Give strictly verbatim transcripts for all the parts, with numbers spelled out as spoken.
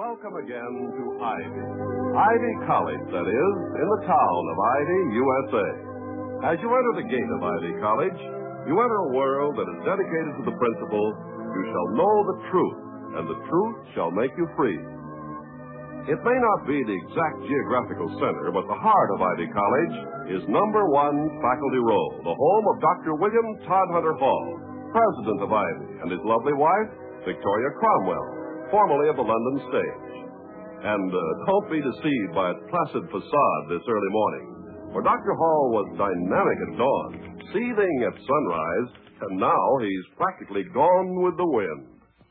Welcome again to Ivy. Ivy College, that is, in the town of Ivy, U S A. As you enter the gate of Ivy College, you enter a world that is dedicated to the principle, you shall know the truth, and the truth shall make you free. It may not be the exact geographical center, but the heart of Ivy College is number one Faculty Row, the home of Doctor William Todhunter Hall, president of Ivy, and his lovely wife, Victoria Cromwell, formerly of the London stage. And uh, don't be deceived by its placid facade this early morning, for Doctor Hall was dynamic at dawn, seething at sunrise, and now he's practically gone with the wind.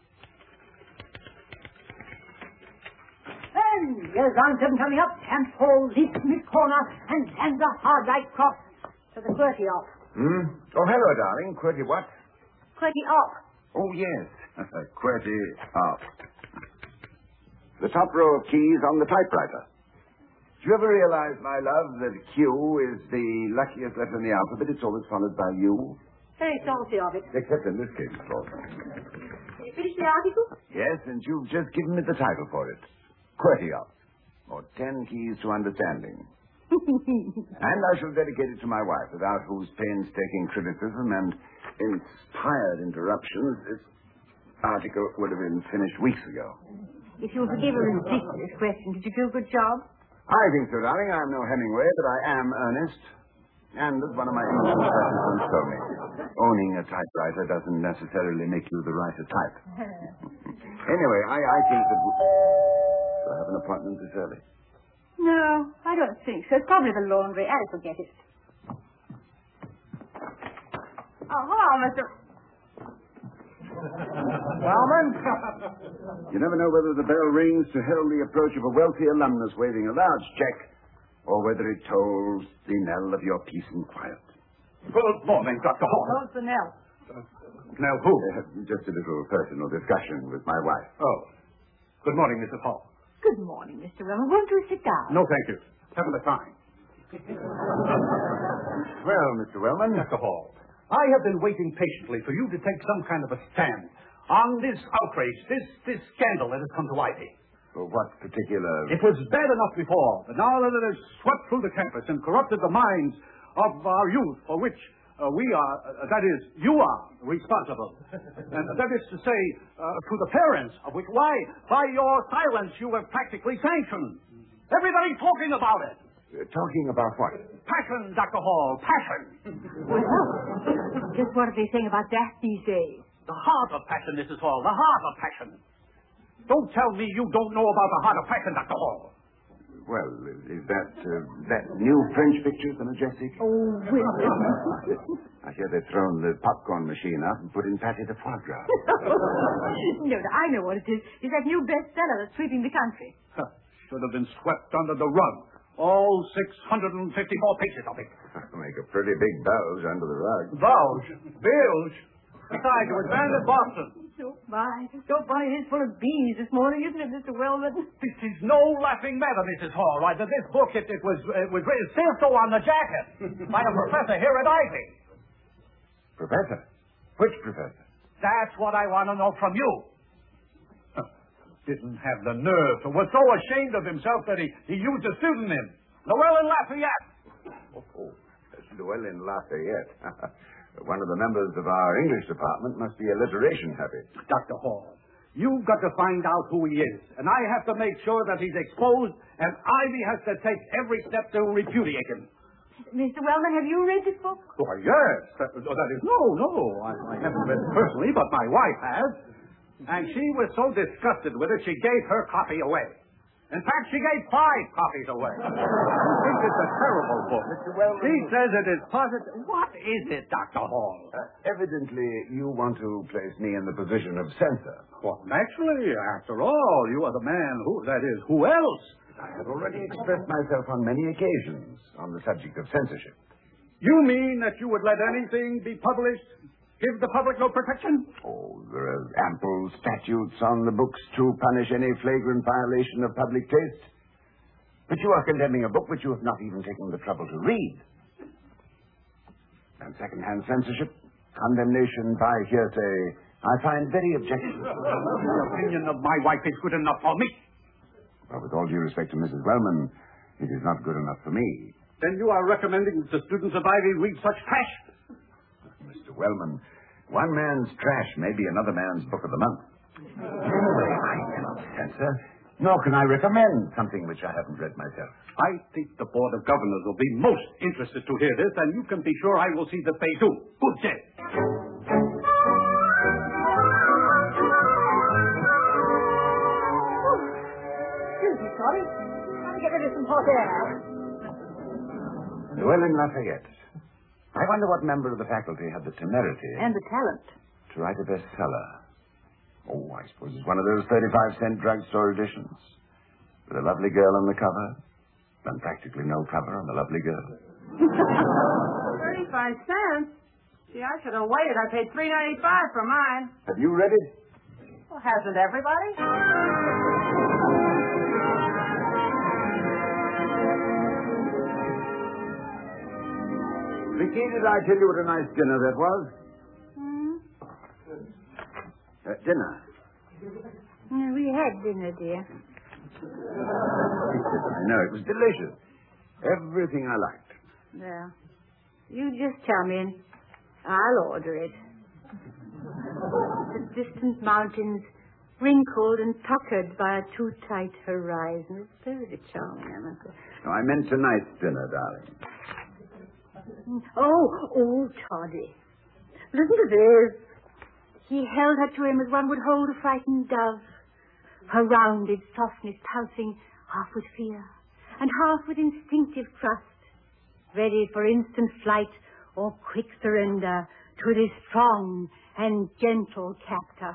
And here's Longton coming up, Camp Hall leaps mid-corner, and lands a hard right cross to the QWERTY off. Hmm? Oh, hello, darling. QWERTY what? QWERTY off. Oh, yes. QWERTY off. The top row of keys on the typewriter. Do you ever realize, my love, that Q is the luckiest letter in the alphabet? It's always followed by U. Very salty of it. Except in this case, of course. You finished the article? Yes, and you've just given me the title for it. QWERTY off. Or Ten Keys to Understanding. And I shall dedicate it to my wife, without whose painstaking criticism and inspired interruptions this article would have been finished weeks ago. If you'll forgive a ridiculous question, did you do a good job? I think so, darling. I'm no Hemingway, but I am earnest. And as one of my ancient professors once told me, owning a typewriter doesn't necessarily make you the writer type. Anyway, I, I think that we... Do I have an appointment this early? No, I don't think so. It's probably the laundry. Alice will get it. Oh, hello, Mister Wellman? You never know whether the bell rings to herald the approach of a wealthy alumnus waving a large check, or whether it tolls the knell of your peace and quiet. Good morning, Doctor Hall. What's the knell? Uh, knell who? Uh, just a little personal discussion with my wife. Oh. Good morning, Missus Hall. Good morning, Mister Wellman. Won't you sit down? No, thank you. Haven't the time. Well, Mister Wellman. Doctor Hall, I have been waiting patiently for you to take some kind of a stand on this outrage, this this scandal that has come to Ivy. For what particular... It was bad enough before, but now that it has swept through the campus and corrupted the minds of our youth, for which uh, we are, uh, that is, you are responsible. And that is to say, uh, to the parents, of which, why, by your silence, you have practically sanctioned. Everybody's talking about it. Uh, talking about what? Passion, Doctor Hall, passion. Well, just what are they saying about that these days? The heart of passion, Missus Hall, the heart of passion. Don't tell me you don't know about the heart of passion, Doctor Hall. Well, is that uh, that new French picture, the Majestic? Oh, Will. I hear they've thrown the popcorn machine out and put in Patty the foie gras. No, I know what it is. It's that new bestseller that's sweeping the country. Huh. Should have been swept under the rug. All six hundred fifty-four pages of it. Make a pretty big bulge under the rug. Bulge? Bilge? Besides, it was banned in Boston. So fine. So funny. It is full of bees this morning, isn't it, Mister Wellman? This is no laughing matter, Missus Hall. Right? This book, it, it was it was written still so on the jacket by a professor here at Ivy. Professor? Which professor? That's what I want to know from you. Huh. Didn't have the nerve, or was so ashamed of himself that he, he used a pseudonym. Llewellyn Lafayette. Oh, oh, that's Llewellyn Lafayette. One of the members of our English department must be alliteration happy. Doctor Hall, you've got to find out who he is, and I have to make sure that he's exposed, and Ivy has to take every step to repudiate him. Mister Wellman, have you read this book? Why, yes. That, that is, no, no. I, I haven't read it personally, but my wife has. And she was so disgusted with it, she gave her copy away. In fact, she gave five copies away. She thinks it's a terrible book. Mister Wellman... She says it is positive. What is it, Doctor Hall? Uh, evidently, you want to place me in the position of censor. Well, naturally. After all, you are the man who, that is, who else? I have already expressed myself on many occasions on the subject of censorship. You mean that you would let anything be published? Give the public no protection? Oh, there are ample statutes on the books to punish any flagrant violation of public taste. But you are condemning a book which you have not even taken the trouble to read. And second-hand censorship, condemnation by hearsay, I find very objectionable. The opinion of my wife is good enough for me. Well, with all due respect to Missus Wellman, it is not good enough for me. Then you are recommending that the students of Ivy read such trash? Mister Wellman, one man's trash may be another man's book of the month. Anyway, I cannot censor, nor can I recommend something which I haven't read myself. I think the Board of Governors will be most interested to hear this, and you can be sure I will see that they do. Good day. Excuse me, sorry. Trying to get rid of some hot air. Llewellyn Lafayette. I wonder what member of the faculty had the temerity... And the talent. ...to write a bestseller. Oh, I suppose it's one of those thirty-five cent drugstore editions. With a lovely girl on the cover, and practically no cover on the lovely girl. thirty-five cents? Gee, I should have waited. I paid three ninety-five for mine. Have you read it? Well, hasn't everybody? Vicky, did I tell you what a nice dinner that was? Hmm? Uh, dinner. Yeah, we had dinner, dear. I know, it was delicious. Everything I liked. Well, you just come in. I'll order it. The distant mountains, wrinkled and puckered by a too tight horizon. It's very charming, I must say. No, I meant tonight's dinner, darling. Oh, oh, Toddy. Listen to this. He held her to him as one would hold a frightened dove, her rounded softness pulsing half with fear and half with instinctive trust, ready for instant flight or quick surrender to this strong and gentle captor.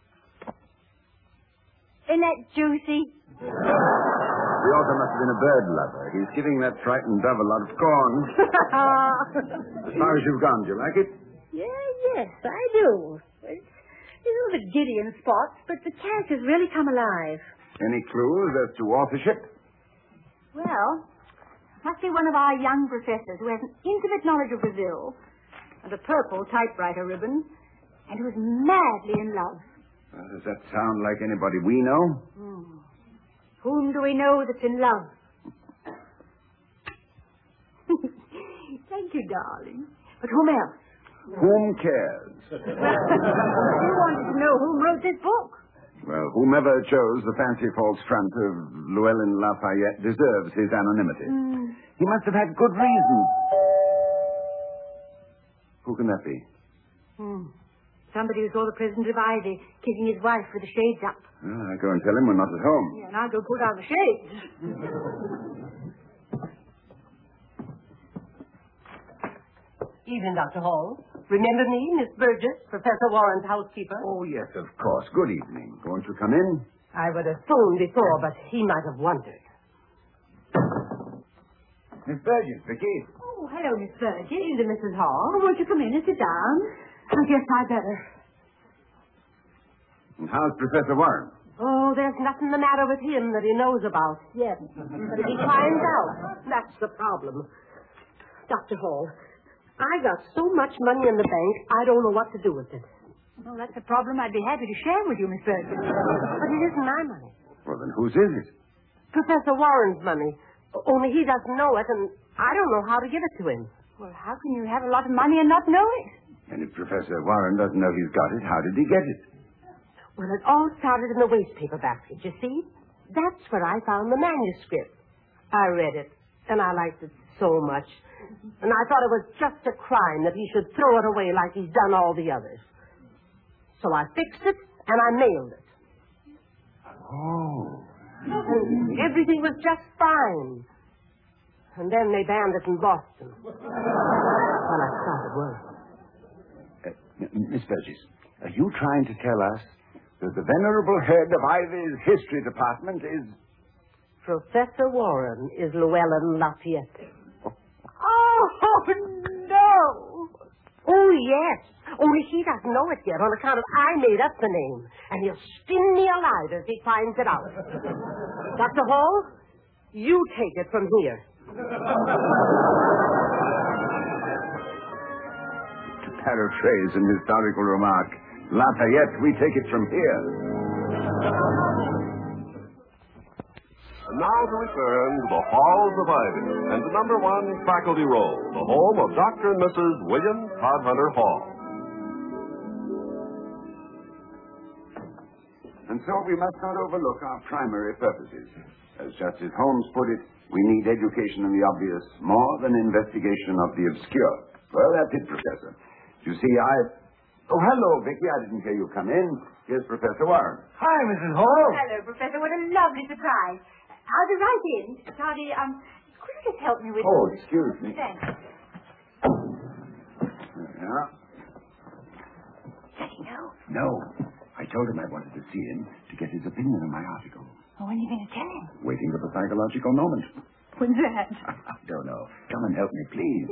Isn't that juicy? The author must have been a bird lover. He's giving that frightened dove a lot of corn. As far as you've gone, do you like it? Yeah, yes, I do. It's, it's a little bit giddy in spots, but the characters really come alive. Any clues as to authorship? Well, must be one of our young professors who has an intimate knowledge of Brazil and a purple typewriter ribbon and who is madly in love. Well, does that sound like anybody we know? Hmm. Whom do we know that's in love? Thank you, darling. But whom else? Whom cares? You wanted to know who wrote this book. Well, whomever chose the fancy false front of Llewellyn Lafayette deserves his anonymity. Mm. He must have had good reason. Who can that be? Hmm. Somebody who saw the president of Ivy kissing his wife with the shades up. Well, I'll go and tell him we're not at home. Yeah, and I'll go put on the shades. Evening, Doctor Hall. Remember me, Miss Burgess, Professor Warren's housekeeper? Oh, yes, of course. Good evening. Won't you come in? I would have phoned before, but he might have wondered. Miss Burgess, Vicky. Oh, hello, Miss Burgess. Evening, Missus Hall. Oh, won't you come in and sit down? I guess I'd better. And how's Professor Warren? Oh, there's nothing the matter with him that he knows about yet. But if he finds out, that's the problem. Doctor Hall, I got so much money in the bank, I don't know what to do with it. Well, that's a problem I'd be happy to share with you, Miss Burgess. But it isn't my money. Well, then whose is it? Professor Warren's money. Only he doesn't know it, and I don't know how to give it to him. Well, how can you have a lot of money and not know it? And if Professor Warren doesn't know he's got it, how did he get it? Well, it all started in the wastepaper basket, you see? That's where I found the manuscript. I read it, and I liked it so much. And I thought it was just a crime that he should throw it away like he's done all the others. So I fixed it, and I mailed it. Oh. And everything was just fine. And then they banned it in Boston. When I started work. Uh, Miss Burgess, are you trying to tell us that the venerable head of Ivy's history department is... Professor Warren is Llewellyn Lafayette. Oh, no! Oh, yes. Only he doesn't know it yet on account of I made up the name. And he'll skin me alive if he finds it out. Doctor Hall, you take it from here. To paraphrase an historical remark, Lafayette, we take it from here. And now to return to the halls of Ivy and to number one Faculty Row, the home of Doctor and Missus William Todhunter Hall. And so we must not overlook our primary purposes. As Justice Holmes put it, we need education in the obvious more than investigation of the obscure. Well, that's it, Professor. You see, I... Oh, hello, Vicky. I didn't hear you come in. Here's Professor Warren. Hi, Missus Hall. Hello, Professor. What a lovely surprise. I'll be right in. Toddy, um, could you just help me with... Oh, excuse me. Thanks. Yeah? Does he know? No. I told him I wanted to see him to get his opinion on my article. Oh, when are you going to tell him? Waiting for the psychological moment. When's that? I don't know. Come and help me, please.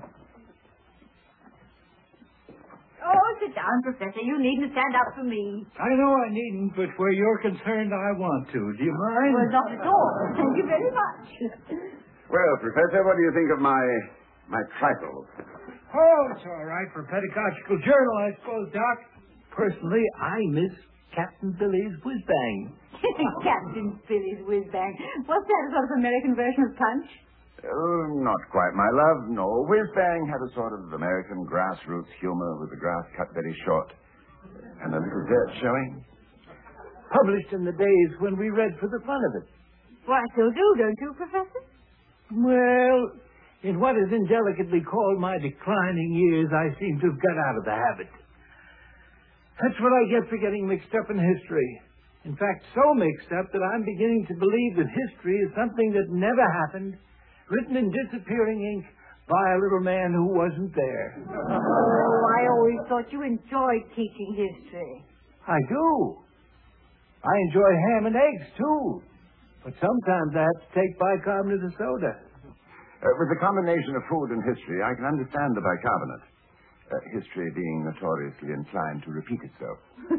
Oh, sit down, Professor. You needn't stand up for me. I know I needn't, but where you're concerned, I want to. Do you mind? Well, not at all. Thank you very much. Well, Professor, what do you think of my my trifle? Oh, it's all right for a pedagogical journal, I suppose, Doc. Personally, I miss Captain Billy's whiz-bang. Captain Billy's whiz-bang. What's that, a sort of American version of Punch? Oh, not quite, my love. No, Whiz-Bang had a sort of American grassroots humor with the grass cut very short and a little dirt showing. Published in the days when we read for the fun of it. Well, I still do, don't you, Professor? Well, in what is indelicately called my declining years, I seem to have got out of the habit. That's what I get for getting mixed up in history. In fact, so mixed up that I'm beginning to believe that history is something that never happened, written in disappearing ink by a little man who wasn't there. Oh, I always thought you enjoyed teaching history. I do. I enjoy ham and eggs, too. But sometimes I have to take bicarbonate of soda. Uh, with the combination of food and history, I can understand the bicarbonate. Uh, history being notoriously inclined to repeat itself. Uh,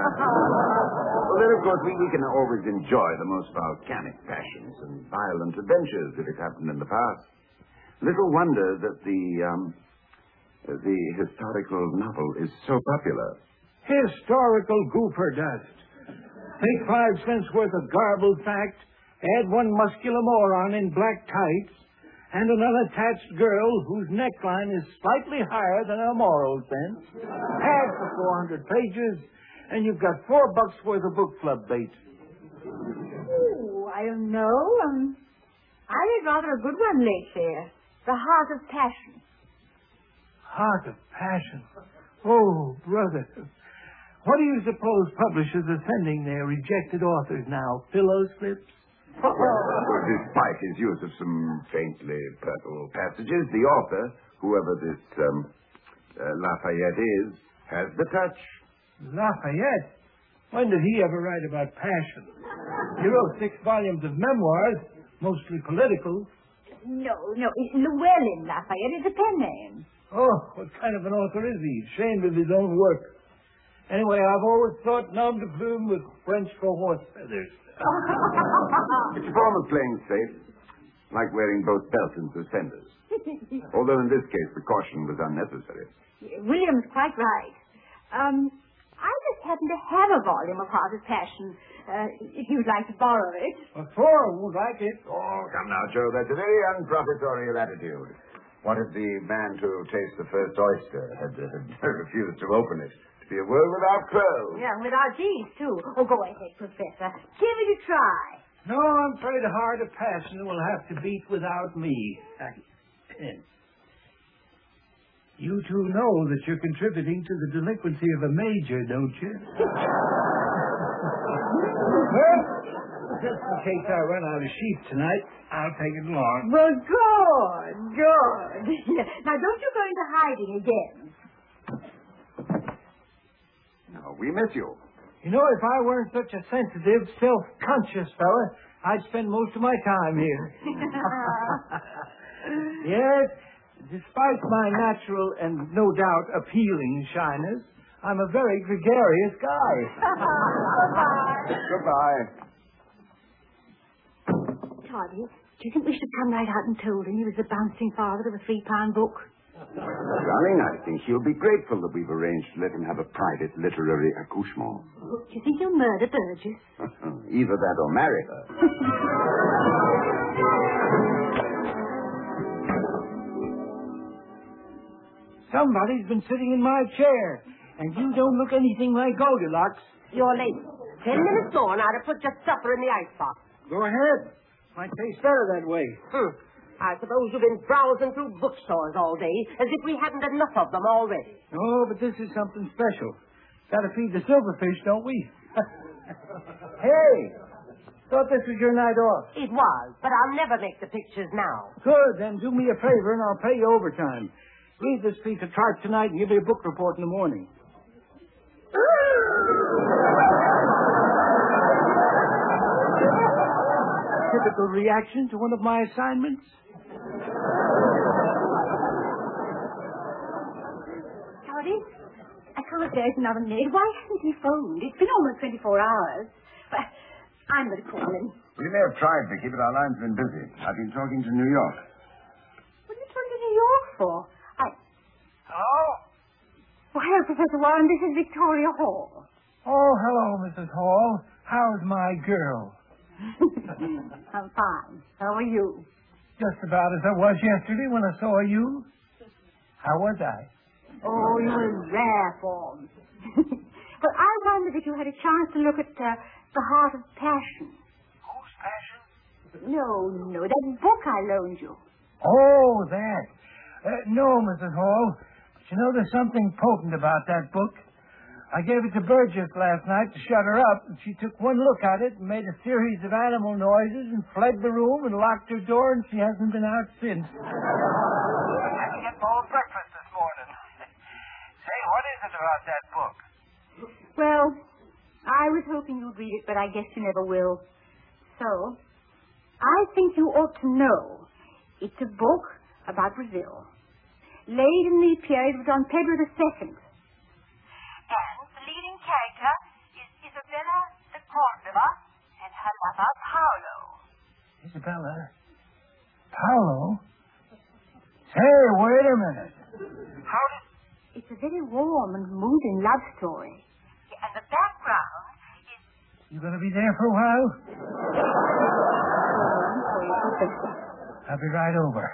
well, then, of course, we, we can always enjoy the most volcanic passions and violent adventures if it happened in the past. Little wonder that the, um, the historical novel is so popular. Historical goofer dust. Take five cents worth of garbled fact, add one muscular moron in black tights, and an unattached girl whose neckline is slightly higher than her moral sense. Add for four hundred pages, and you've got four bucks worth of book club bait. Oh, I don't know. Um, I read rather a good one lately. The Heart of Passion. Heart of Passion? Oh, brother. What do you suppose publishers are sending their rejected authors now? Pillow slips? Well, well, despite his use of some faintly purple passages, the author, whoever this um, uh, Lafayette is, has the touch. Lafayette? When did he ever write about passion? He wrote six volumes of memoirs, mostly political. No, no, it's Llewellyn Lafayette. It's a pen name. Oh, what kind of an author is he? Ashamed of his own work. Anyway, I've always thought nom de plume was French for horse feathers. It's a form of playing safe, like wearing both belts and suspenders. Although in this case, the caution was unnecessary. William's quite right. Um, I just happen to have a volume of Heart of Passion, uh, if you'd like to borrow it. A four would like it. Oh, come now, Joe. That's a very unprofessorial attitude. What if the man to taste the first oyster had, uh, had refused to open it? To be a world without crows. Yeah, and without cheese, too. Oh, go ahead, Professor. Give it a try. No, I'm afraid a Heart of Passion will have to beat without me. You two know that you're contributing to the delinquency of a major, don't you? Well, just in case I run out of sheep tonight, I'll take it along. Well, good, good. Now, don't you go into hiding again. No, we miss you. You know, if I weren't such a sensitive, self-conscious fella, I'd spend most of my time here. Yes, despite my natural and no doubt appealing shyness, I'm a very gregarious guy. Goodbye. Goodbye. Toddy, do you think we should come right out and told him he was the bouncing father of a three-pound book? Darling, I think he'll be grateful that we've arranged to let him have a private literary accouchement. Do you think he'll murder Burgess? Either that or marry her. Somebody's been sitting in my chair, and you don't look anything like Goldilocks. You're late. Ten minutes more, and I'd have put your supper in the icebox. Go ahead. Might taste better that way. Hmm. I suppose you've been browsing through bookstores all day, as if we hadn't enough of them already. Oh, but this is something special. Gotta feed the silverfish, don't we? Hey! Thought this was your night off. It was, but I'll never make the pictures now. Good, then do me a favor and I'll pay you overtime. Leave this piece of tripe tonight and give me a book report in the morning. Typical reaction to one of my assignments. Toddy, I can't bear another maid. Why hasn't he phoned? It's been almost twenty-four hours. But I'm going to call him. We may have tried, Vicky, but our line's been busy. I've been talking to New York. What are you talking to New York for? I... Hello? Well, hello, Professor Warren. This is Victoria Hall. Oh, hello, Missus Hall. How's my girl? I'm fine. How are you? Just about as I was yesterday when I saw you. How was I? Oh, you were in rare form. But I wondered if you had a chance to look at uh, The Heart of Passion. Whose passion? No, no, that book I loaned you. Oh, that. Uh, no, Missus Hall. But you know, there's something potent about that book. I gave it to Burgess last night to shut her up, and she took one look at it and made a series of animal noises and fled the room and locked her door, and she hasn't been out since. I didn't get more breakfast this morning. Say, what is it about that book? Well, I was hoping you'd read it, but I guess you never will. So, I think you ought to know it's a book about Brazil, laid in the period of Don Pedro the Second. And the leading character is Isabella de Cordova and her lover, Paolo. Isabella? Paolo? Say, wait a minute. How did... It's a very warm and moving love story. And the background is... You going to be there for a while? I'll be right over.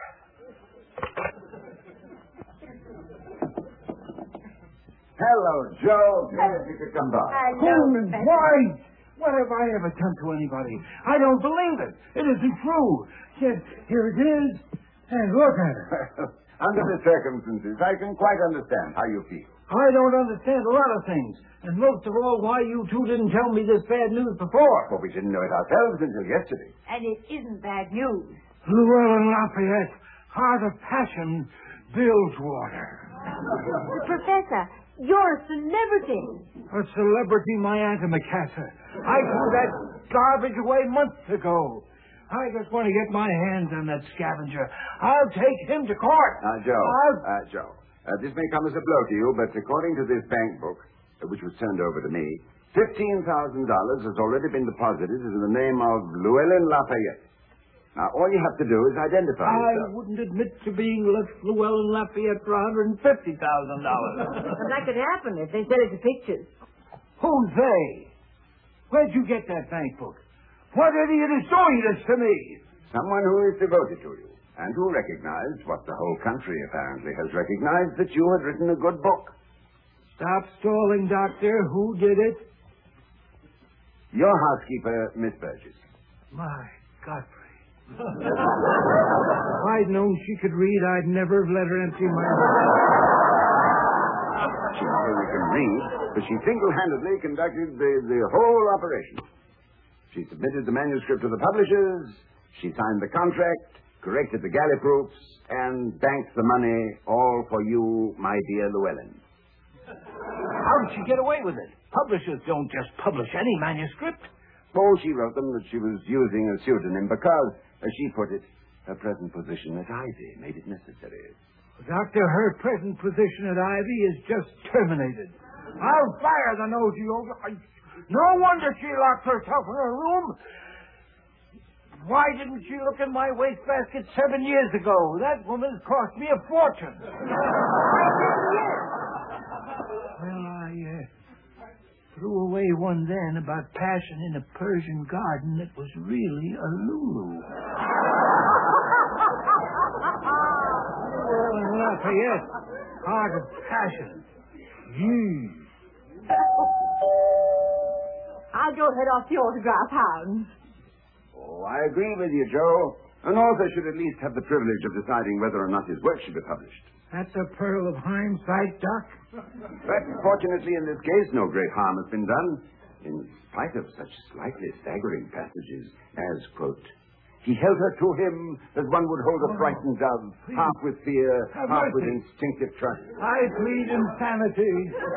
Hello, Joe. Glad you could come by. Coleman, why? What have I ever done to anybody? I don't believe it. It isn't true. Yet, here it is. And look at it. Under the circumstances, I can quite understand how you feel. I don't understand a lot of things. And most of all, why you two didn't tell me this bad news before. Well, we didn't know it ourselves until yesterday. And it isn't bad news. Llewellyn Lafayette, Heart of Passion, Bilgewater. Professor, you're a celebrity. A celebrity, my antimacassar. I threw that garbage away months ago. I just want to get my hands on that scavenger. I'll take him to court. Uh, Joe, I'll... uh, Joe, uh, this may come as a blow to you, but according to this bank book, uh, which was turned over to me, fifteen thousand dollars has already been deposited in the name of Llewellyn Lafayette. Now, all you have to do is identify I yourself. wouldn't admit to being left Llewellyn Lafayette for one hundred fifty thousand dollars. But that could happen if they sell it to pictures. Who's they? Where'd you get that bank book? What idiot is doing this to me? Someone who is devoted to you, and who recognized what the whole country apparently has recognized, that you had written a good book. Stop stalling, Doctor. Who did it? Your housekeeper, Miss Burgess. My Godfrey. If I'd known she could read, I'd never have let her empty my book. She not only can read, but she single-handedly conducted the, the whole operation. She submitted the manuscript to the publishers, she signed the contract, corrected the galley proofs, and banked the money all for you, my dear Llewellyn. How did she get away with it? Publishers don't just publish any manuscript. Oh, she wrote them that she was using a pseudonym because, as she put it, her present position at Ivy made it necessary. Doctor, her present position at Ivy is just terminated. I'll fire the nosy old... I... No wonder she locked herself in her room. Why didn't she look in my wastebasket seven years ago? That woman's cost me a fortune. Well, I uh, threw away one then about passion in a Persian garden that was really a Lulu. Well, in Lafayette, heart of passion. Hmm. I'll go head off the autograph hounds. Oh, I agree with you, Joe. An author should at least have the privilege of deciding whether or not his work should be published. That's a pearl of hindsight, Doc. But fortunately, in this case, no great harm has been done. In spite of such slightly staggering passages as, quote, he held her to him as one would hold a frightened dove, half with fear, half with instinctive trust. I plead insanity.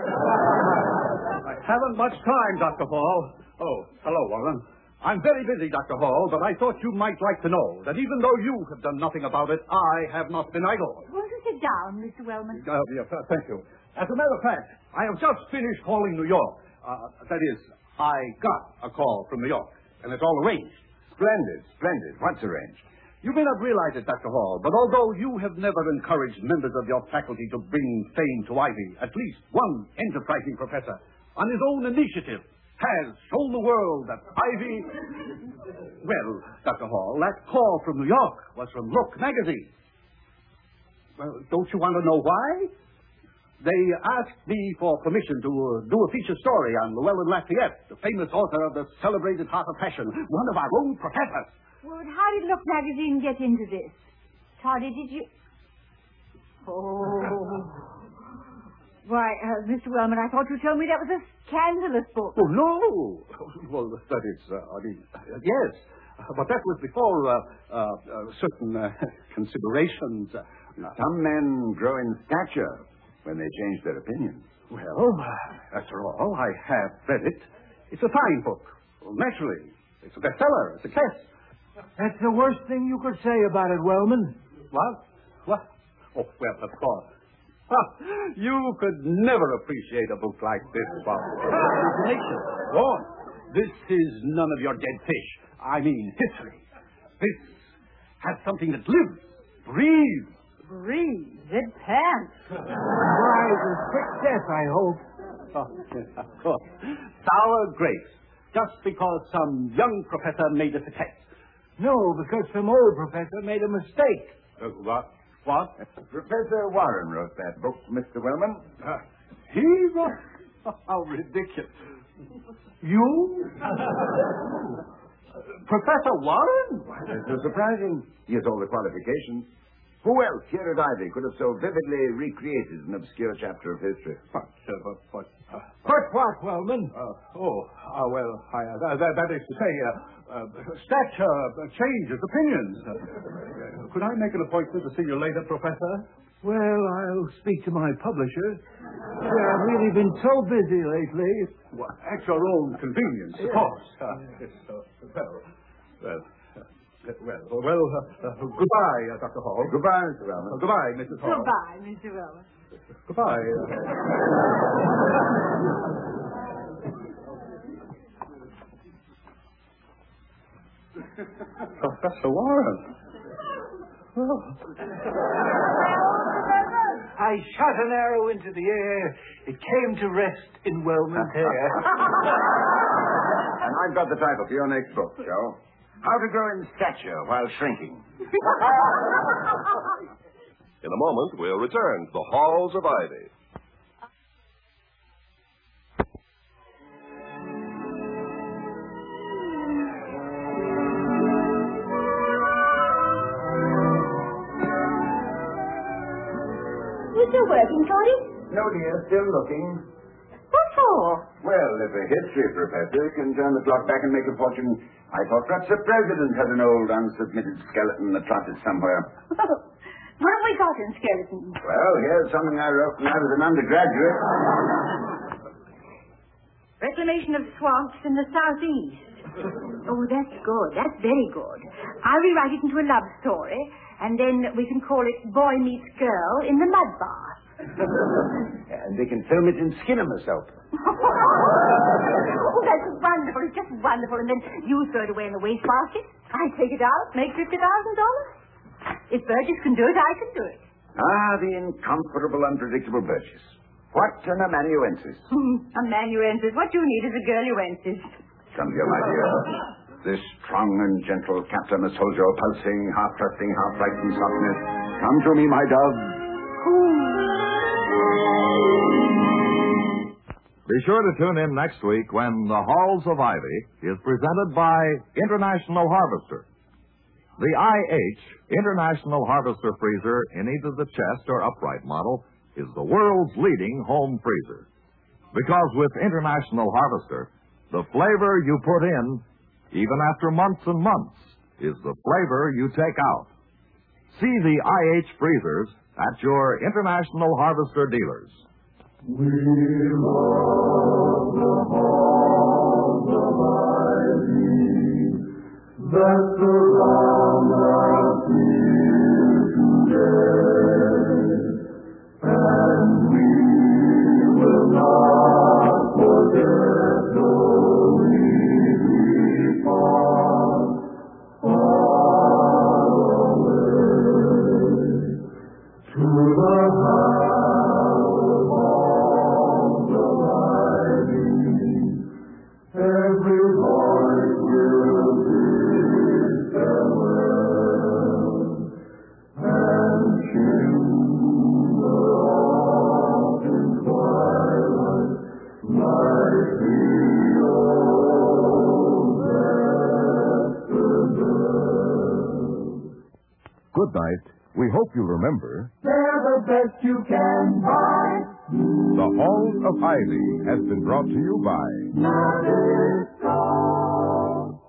I haven't much time, Doctor Hall. Oh, hello, Warren. I'm very busy, Doctor Hall, but I thought you might like to know that even though you have done nothing about it, I have not been idle. Won't you sit down, Mister Wellman? Uh, yes, uh, thank you. As a matter of fact, I have just finished calling New York. Uh, that is, I got a call from New York, and it's all arranged. Splendid, splendid. What's arranged? You may not realize it, Doctor Hall, but although you have never encouraged members of your faculty to bring fame to Ivy, at least one enterprising professor, on his own initiative, has shown the world that Ivy... Well, Doctor Hall, that call from New York was from Look magazine. Well, don't you want to know why? They asked me for permission to uh, do a feature story on Llewellyn Lafayette, the famous author of the celebrated Heart of Passion, one of our own professors. Well, how did Look magazine get into this? Toddy, did you... Oh... Why, uh, Mister Wellman, I thought you told me that was a scandalous book. Oh, no. Well, that is, uh, I mean, uh, yes. Uh, but that was before uh, uh, uh, certain uh, considerations. Uh, Some men grow in stature when they change their opinions. Well, after all, I have read it. It's a fine book. Well, naturally, it's a bestseller, a success. That's the worst thing you could say about it, Wellman. What? What? Oh, well, of course. You could never appreciate a book like this, Bob. Information. Oh, this is none of your dead fish. I mean, history. This has something that lives, breathes. Breathes? It pants. Rise with quick death, I hope. Oh, yes, of course. Sour grapes. Just because some young professor made a success. No, because some old professor made a mistake. Uh, what? What? Professor Warren wrote that book, Mister Wellman. Uh, he wrote? How ridiculous. You? Professor Warren? Why, that's so surprising. He has all the qualifications. Who else here at Ivy could have so vividly recreated an obscure chapter of history? But, uh, but, but, uh, But what, Wellman? Uh, oh, uh, well, I, uh, that, that is to say, uh, uh, stature uh, changes opinions. Uh, could I make an appointment to see you later, Professor? Well, I'll speak to my publisher. I've really been so busy lately. Well, at your own convenience, of course. Uh, yes, uh, well, well, uh, well, well uh, uh, goodbye, uh, Doctor Hall. Goodbye, Mister Wellman. Uh, goodbye, Missus Hall. Goodbye, Mister Wellman. Goodbye. Professor Warren. Oh. I shot an arrow into the air. It came to rest in Wellman's hair. And I've got the title for your next book, Joe. How to Grow in Stature While Shrinking. In a moment, we'll return to the halls of Ivy. You still working, Toddy? No, dear, still looking. What for? Well, if a history professor can turn the clock back and make a fortune, I thought perhaps the president had an old unsubmitted skeleton that trotted somewhere. What have we got in skeletons? Well, here's something I wrote when I was an undergraduate. Reclamation of swamps in the southeast. Oh, that's good. That's very good. I'll rewrite it into a love story, and then we can call it Boy Meets Girl in the Mud Bath. And they can film it in Skinner soap. Oh, that's wonderful. It's just wonderful. And then you throw it away in the wastebasket. I take it out, make fifty thousand dollars. If Burgess can do it, I can do it. Ah, the incomparable, unpredictable Burgess. What an amanuensis. Amanuensis. What you need is a girluensis. Come here, my dear. This strong and gentle captain must hold your pulsing, half trusting, half frightened softness. Come to me, my dove. Be sure to tune in next week when The Halls of Ivy is presented by International Harvester. The I H International Harvester freezer in either the chest or upright model is the world's leading home freezer. Because with International Harvester, the flavor you put in, even after months and months, is the flavor you take out. See the I H freezers at your International Harvester dealers. We love the halls of ivy that surround us here today, and we will not forget though we depart far away to the Good night. We hope you remember. They're the best you can buy. The Halls of Ivy has been brought to you by Nabisco.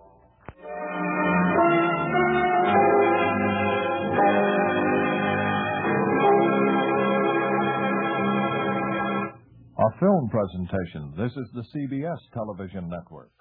A film presentation. This is the C B S Television Network.